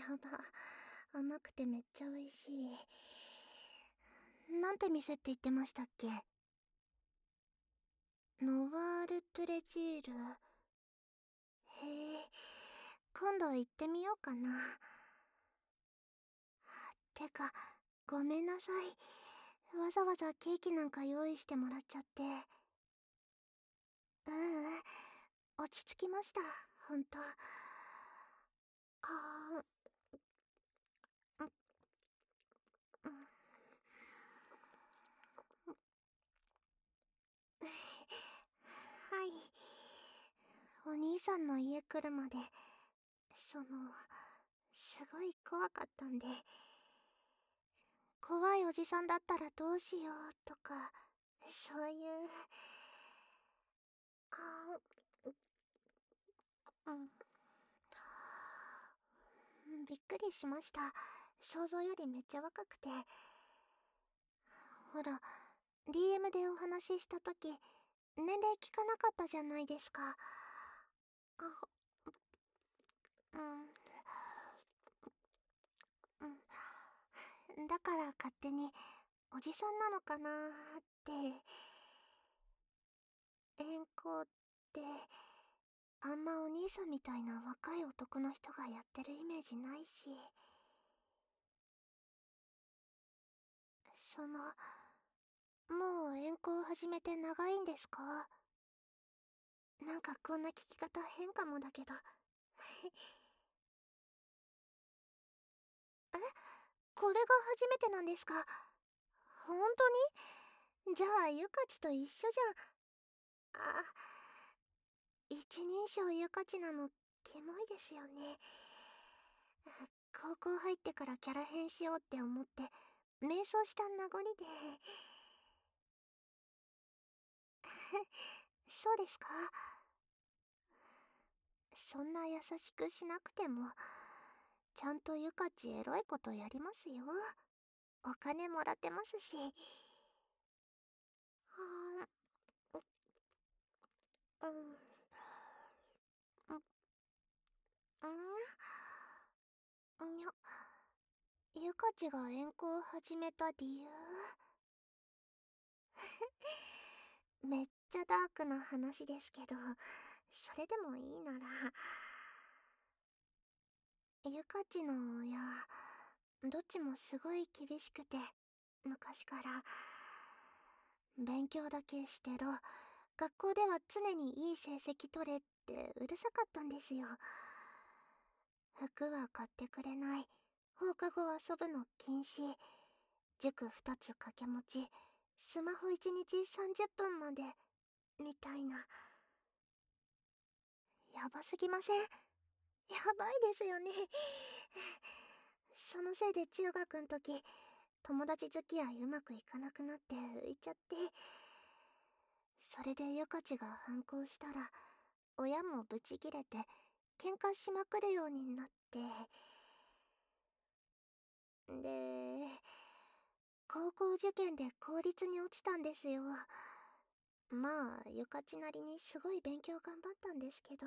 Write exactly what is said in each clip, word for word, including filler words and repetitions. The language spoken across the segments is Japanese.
やば、甘くてめっちゃ美味しい。なんて店って言ってましたっけ？ノワールプレジール。へえ、今度行ってみようかな。てか、ごめんなさい。わざわざケーキなんか用意してもらっちゃって。ううん、落ち着きました、ほんと。あー、う、うん、はい。お兄さんの家来るまで、その、すごい怖かったんで、怖いおじさんだったらどうしようとか、そういう、あー、うん、びっくりしました。想像よりめっちゃ若くて。ほら、ディーエム でお話しした時、年齢聞かなかったじゃないですか。あ、うん、うん。だから勝手に、おじさんなのかなーって。遠行って、あんまお兄さんみたいな若い男の人がやってるイメージないし。その、もう遠行始めて長いんですか？なんかこんな聞き方変かもだけど。え、これが初めてなんですか？本当に？じゃあゆかちと一緒じゃん。あ、一人称ゆかちなのキモいですよね。高校入ってからキャラ変しようって思って瞑想した名残で。そうですか？そんな優しくしなくても、ちゃんとゆかちエロいことやりますよ。お金もらってますし。はーん、うん、うん、うん、にゃ、ゆかちが遠行を始めた理由？めっちゃダークな話ですけど、それでもいいなら、ゆかちの親、どっちもすごい厳しくて、昔から、勉強だけしてろ、学校では常にいい成績取れってうるさかったんですよ。服は買ってくれない、放課後遊ぶの禁止、塾ふたつ掛け持ち、スマホいちにちさんじゅっぷんまで、みたいな。やばすぎません？やばいですよね。そのせいで中学ん時、友達付き合いうまくいかなくなって浮いちゃって、それでゆかちが反抗したら、親もブチギレて、喧嘩しまくるようになって、で、高校受験で公立に落ちたんですよ。まあ、ゆかちなりにすごい勉強頑張ったんですけど。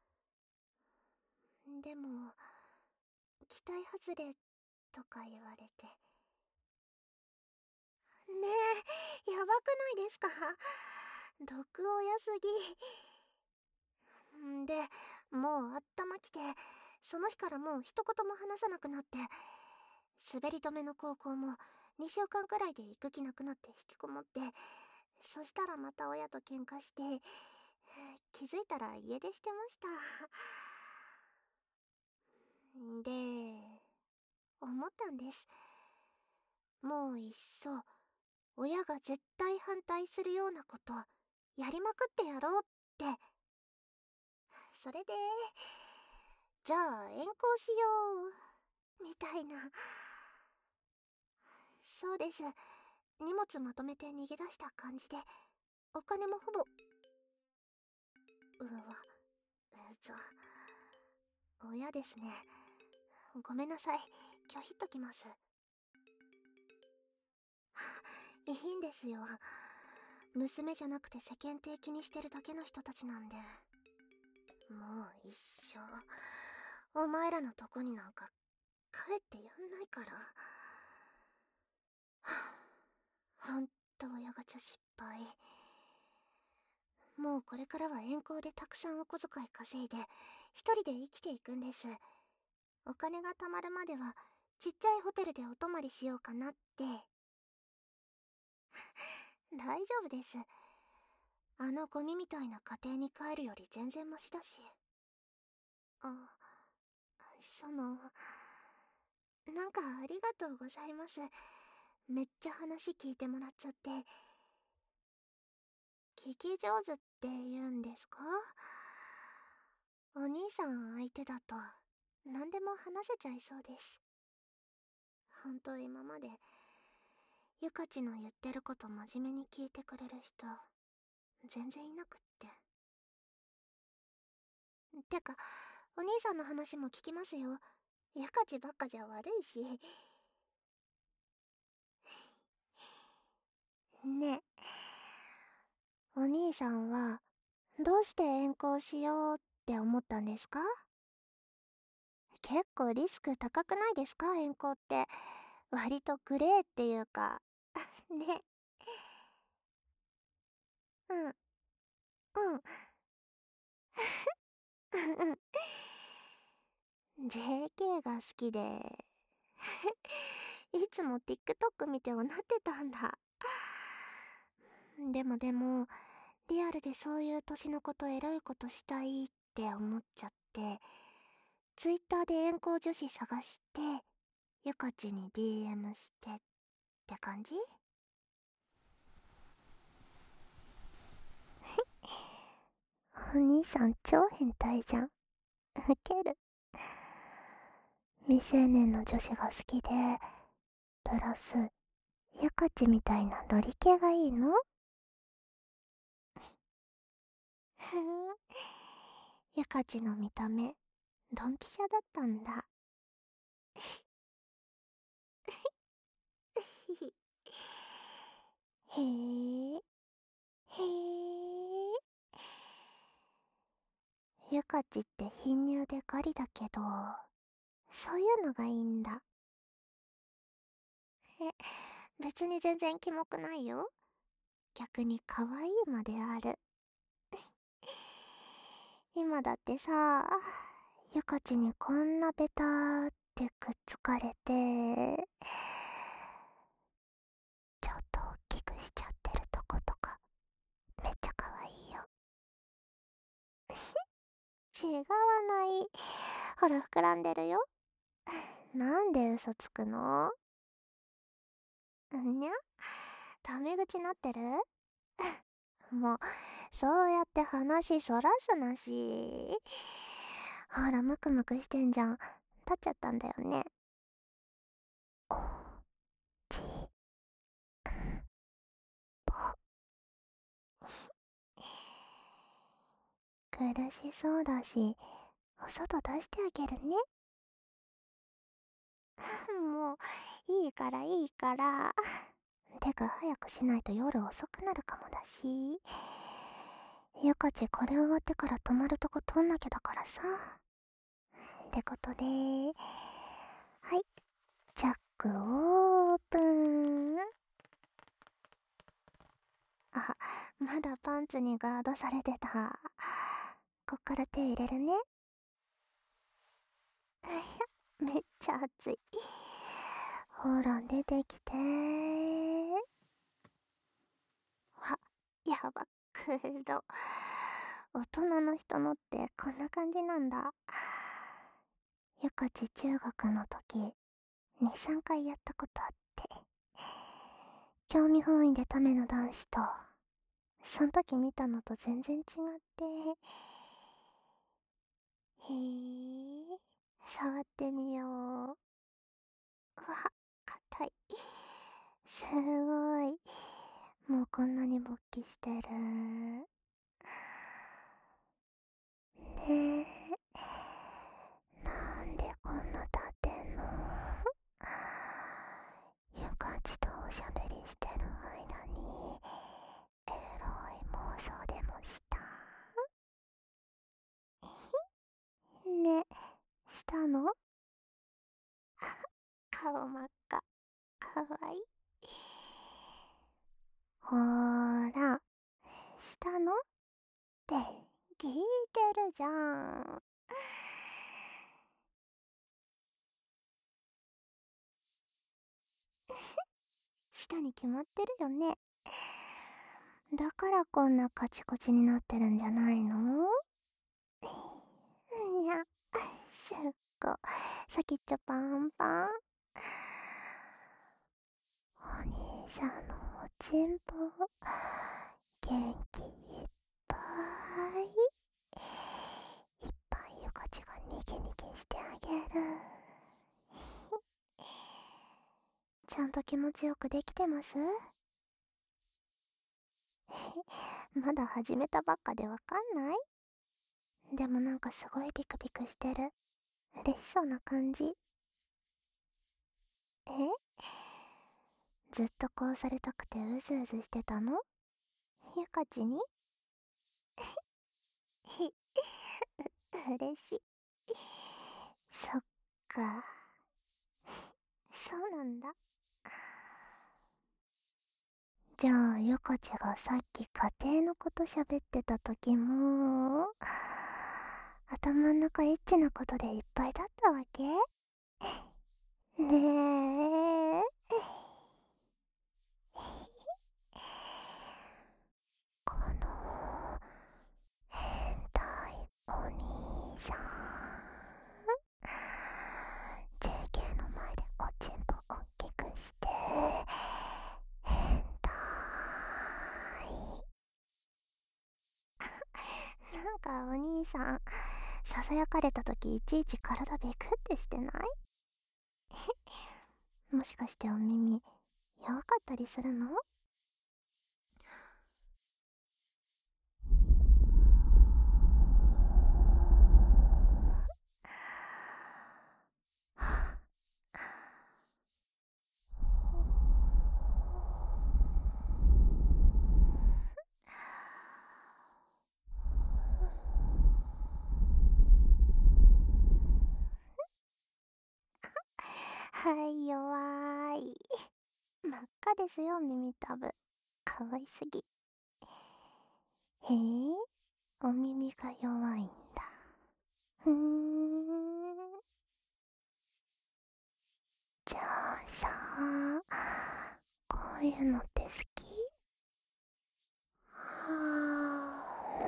でも、期待外れとか言われて。ねえ、やばくないですか？毒親すぎ。んで、もう頭きて、その日からもう一言も話さなくなって、滑り止めの高校もにしゅうかんくらいで行く気なくなって引きこもって、そしたらまた親と喧嘩して、気づいたら家出してました。で、思ったんです。もういっそ、親が絶対反対するようなこと、やりまくってやろうって。それで、じゃあ遠行しよう、みたいな。そうです。荷物まとめて逃げ出した感じで、お金もほぼ、うわ、えっと、親ですね。ごめんなさい。拒否っときます。いいんですよ。娘じゃなくて世間的にしてるだけの人たちなんで。もう一生、お前らのとこになんか帰ってやんないから。ほんと親ガチャ失敗。もうこれからは遠行でたくさんお小遣い稼いで一人で生きていくんです。お金が貯まるまではちっちゃいホテルでお泊まりしようかなって。大丈夫です。あのゴミみたいな家庭に帰るより全然マシだし。あ、その、なんかありがとうございます。めっちゃ話聞いてもらっちゃって。聞き上手って言うんですか？お兄さん相手だと何でも話せちゃいそうです。ほんと今までゆかちの言ってること真面目に聞いてくれる人全然いなくって。てかお兄さんの話も聞きますよ。ゆかちばっかじゃ悪いし。ねえ、お兄さんはどうして遠行しようって思ったんですか？結構リスク高くないですか、遠行って。割とグレーっていうか。ね。うん、うん。うん。ジェーケー が好きでいつも TikTok 見ておなってたんだ。でもでも、リアルでそういう年のことエロいことしたいって思っちゃって、Twitter で遠行女子探して、ゆかちに ディーエム してって感じ？お兄さん超変態じゃん。ウケる。未成年の女子が好きで、プラス、ゆかちみたいなノリ系がいいの？ふん。ゆかちの見た目、ドンピシャだったんだ。へえ、へえ。ゆかちって貧乳でガリだけど、そういうのがいいんだ。え、別に全然キモくないよ。逆に可愛いまである。今だってさ、ゆかちにこんなベターってくっつかれて、ちょっと大きくしちゃってるとことか、めっちゃ可愛いよ。違わない。ほら膨らんでるよ。なんで嘘つくの？んにゃ？タメ口なってる？もう、そうやって話そらすなし。ほら、ムクムクしてんじゃん。立っちゃったんだよね。おち苦しそうだし、お外出してあげるね。もう、いいからいいから。てか、早くしないと夜遅くなるかもだし。ゆかち、これ終わってから泊まるとこ取んなきゃだからさ。ってことで、はい、チャックオープン。あ、まだパンツにガードされてた。こっから手入れるね。いや、めっちゃ熱い。ほら、出てきてー。わ、やば、黒。大人の人のってこんな感じなんだ。ゆかち中学の時、に、さんかいやったことあって。興味本位でための男子と、そん時見たのと全然違って。へえ、触ってみよう。わ、硬い。すごい。もうこんなに勃起してる。ねえ、なんでこんな立ってんの？ゆかちとおしゃべりしてる間にエロい妄想でもした？ね、したの？ 顔真っ赤。かわいい。ほーら、したのって聞いてるじゃん。したに決まってるよね。だからこんなカチコチになってるんじゃないの？にゃ、すっご、先っちょパンパン。お兄さんのおちんぽ、元気いっぱい。いっぱいゆかちがニキニキしてあげる。ちゃんと気持ちよくできてます？まだ始めたばっかでわかんない？でもなんかすごいピクピクしてる。嬉しそうな感じ。え？ずっとこうされたくてうずうずしてたの？ゆかちに？嬉しい。そっか。そうなんだ。じゃあ、ゆかちがさっき家庭のこと喋ってた時も、頭ん中エッチなことでいっぱいだったわけ？ねえ。この、変態お兄さん。ジェーケー の前でおちんぽおっきくして、変態。なんかお兄さん、ささやかれた時いちいち体ビクってしてない？もしかしてお耳、弱かったりするの？はい、弱い。真っ赤ですよ、耳たぶ。かわいすぎ。へえ、お耳が弱いんだ。ふーん。じゃあさ、こういうのって好き？は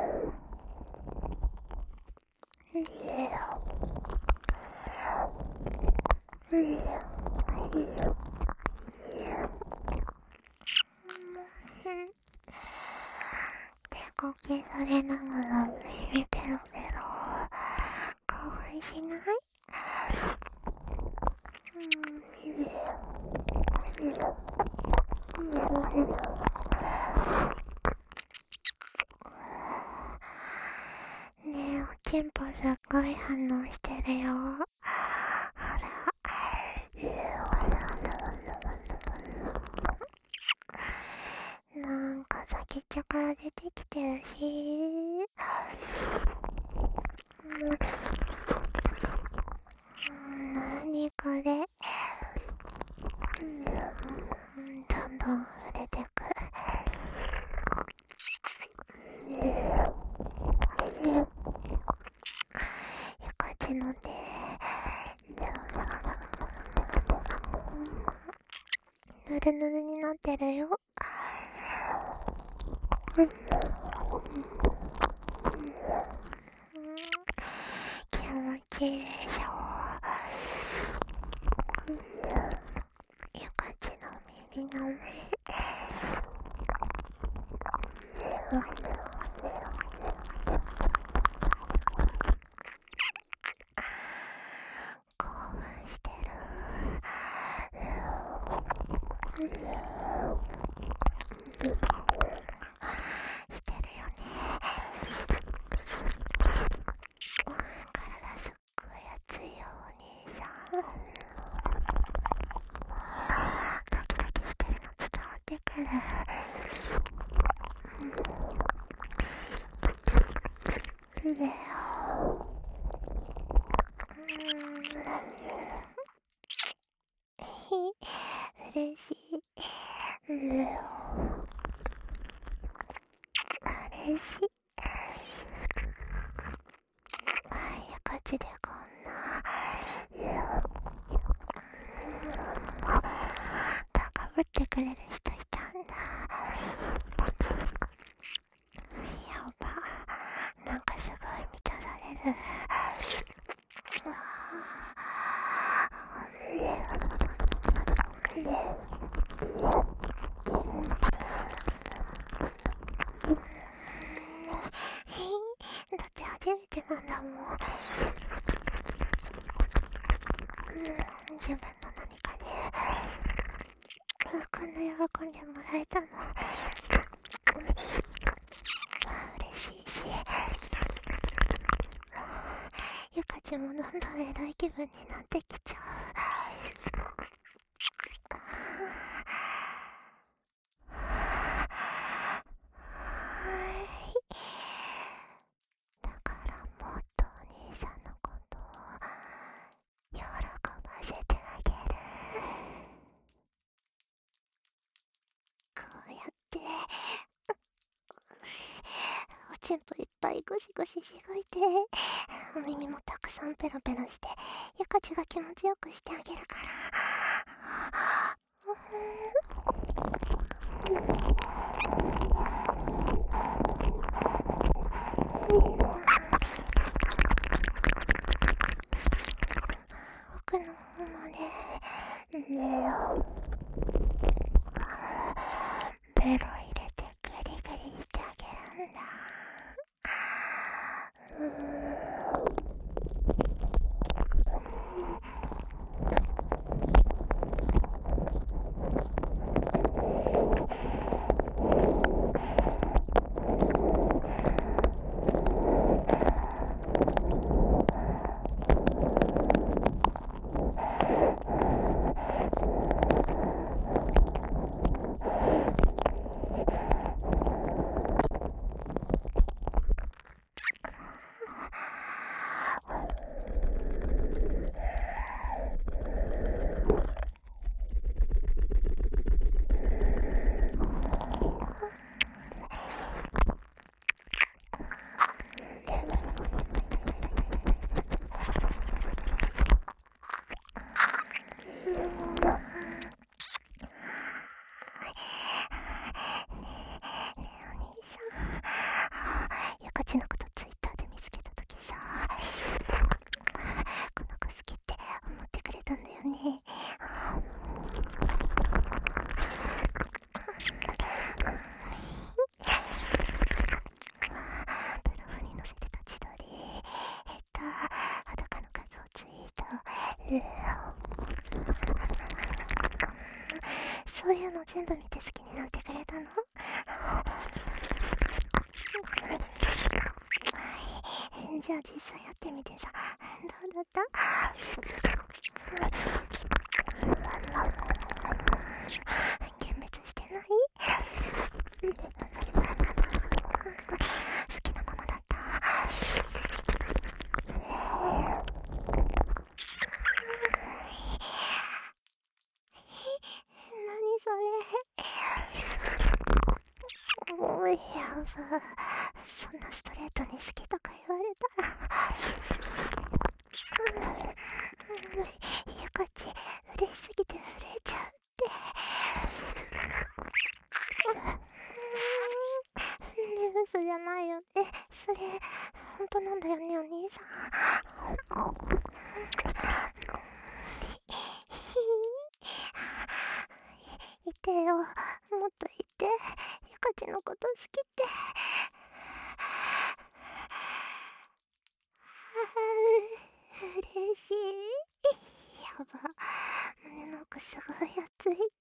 ぁ。手こきされながら耳ペロペロ。かわいしない？ねえ、おちんぽすっごい反応してるよ。ほら。なんか先っちょから出てきてるし。なにこれ。どんどん触れてく。ゆかちの手、ぬるぬるになってるよ。うん、気持ちいいでしょ。ゆかちの耳の上。興奮してる。してるよね。体すっごい熱いよ、お兄さん。ドキドキしてるの伝わってくる。でよ。 嬉しい。ゆかちでこんな高ぶってくれる人いたんだ。やば、なんかすごい満たされる。だって初めてなんだもん。自分の何かでこんな喜んでもらえたの嬉しいし、ゆかちもどんどん偉い気分になってきちゃう。だからもっとお兄さんのことを喜ばせてあげる。こうやっておちんぽいっぱいゴシゴシしごいて、お耳もたくさんペロペロして、ゆかちが気持ちよくしてあげるから。奥の方まで寝よう。ベロ入れてグリグリしてあげるんだ。うーゆかちのことツイッターで見つけたときさ、この子好きって思ってくれたんだよね。ブログに載せてた自撮り、えっと裸の画像ツイート、そういうの全部見て好きになってくれたの？じゃあ実際やってみてさ、どうだった？幻滅してない？好きなままだった？何それ？おい、やば。そんなストレートに好きとか言われたらゆかち嬉しすぎて震えちゃうって。ね、嘘じゃないよね。それ本当なんだよね、お兄さん。いてよ、もっといて。ゆかちのこと好きって。嬉しい。やば、胸の奥すごい熱い。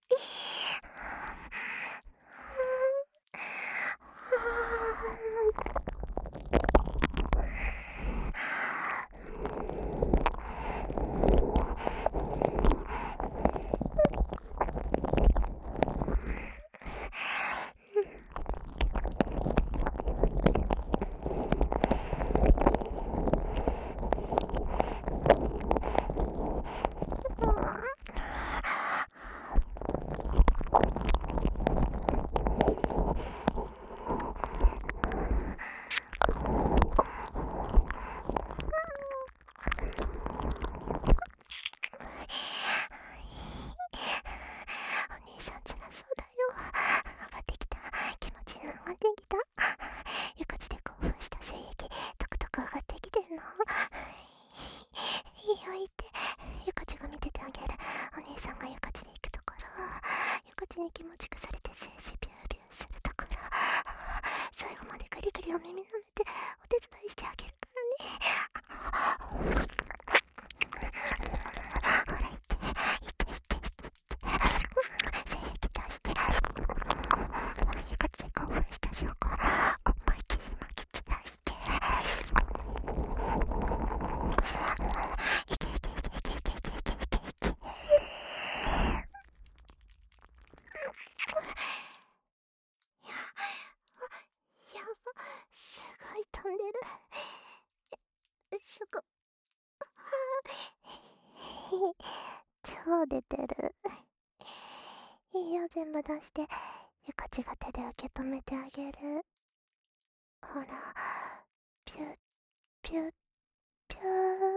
出てる。いいよ、全部出して。ゆかちが手で受け止めてあげる。ほら、ピュッピュッピュー。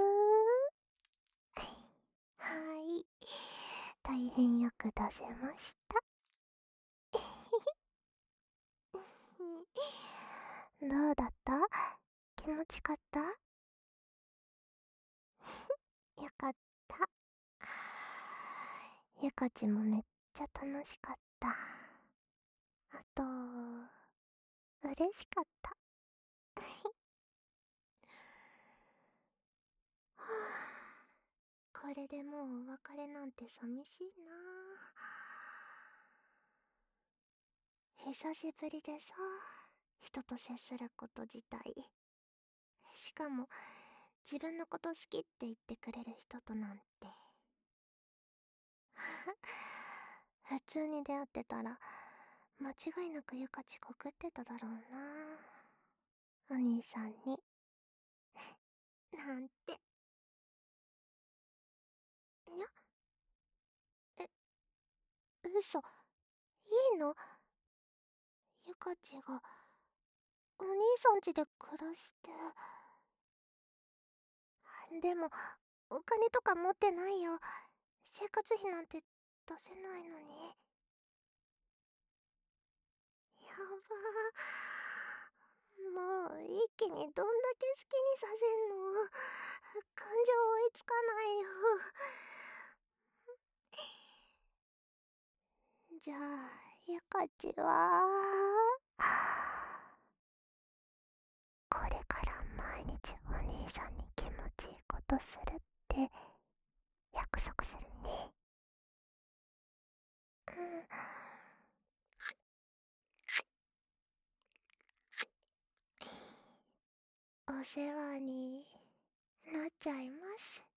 はい。大変よく出せました。どうだった？気持ちかった？よかった。ゆかちもめっちゃ楽しかった。あと、嬉しかった。はあ、これでもうお別れなんて寂しいな。久しぶりでさ、人と接すること自体。しかも、自分のこと好きって言ってくれる人となんて。普通に出会ってたら、間違いなくゆかち告ってただろうな。お兄さんに。なんて。にゃ、え、嘘。いいの？ゆかちが、お兄さん家で暮らして。でも、お金とか持ってないよ。生活費なんて出せないのに。やばー。もう一気にどんだけ好きにさせんの？感情追いつかないよ。じゃあ、ゆかちはこれから毎日お兄さんに気持ちいいことするって約束するね。うん。お世話になっちゃいます。